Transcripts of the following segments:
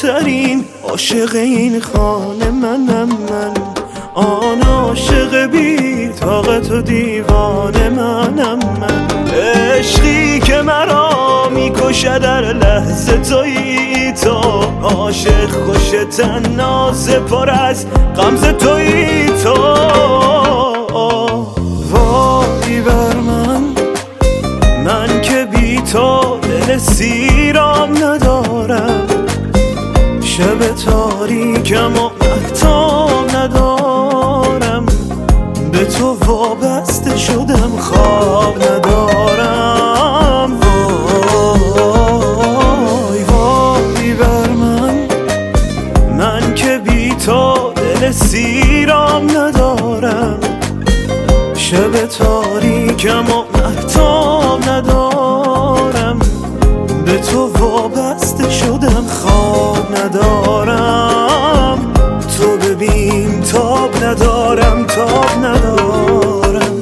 ترین عاشق این خانه منم من، آن عاشق بی طاقت و دیوانه منم من. عشقی که مرا میکشه در لحظه تویی تو، عاشق خوش تنازه پر از غمزه تویی تو. وای بر من که بی تو دل سیرام ندارم، شب تاریکم و محتاب ندارم، به تو وابسته شدم خواب ندارم. وای بر من که بی تو دل سیرام ندارم، شب تاریکم و محتاب ندارم، به تو وابسته شدم خواب ندارم. تو ببین تاب ندارم، تاب ندارم.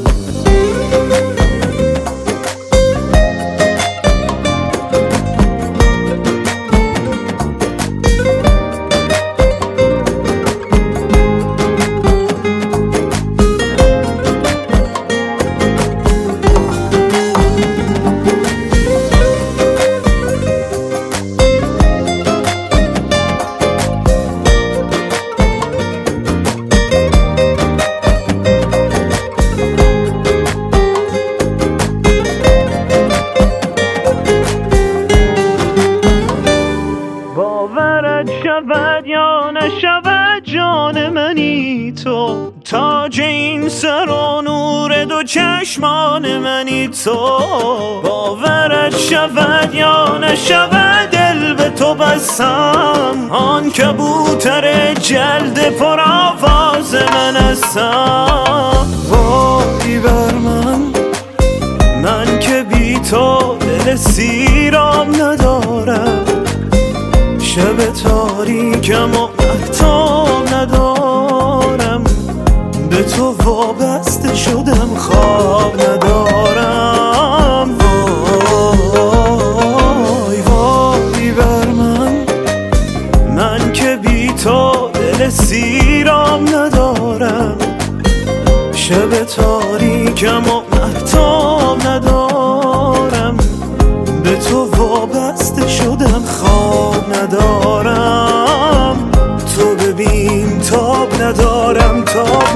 باورت شود یا نشود جان منی تو، تاج این سر و نور دو چشمان منی تو. باورت شود یا نشود دل به تو بستم، آن کبوتر جلد پر آواز من هستم. وای بر من که بی تو دل سیرام ندارم، شب تاریکم و محتاب ندارم، به تو وابسته شدم خواب ندارم. وای بر من که بی تو دل سیرام ندارم، شب تاریکم و محتاب ندارم، به تو وابسته شدم خواب ندارم. تو ببین تاب ندارم، تاب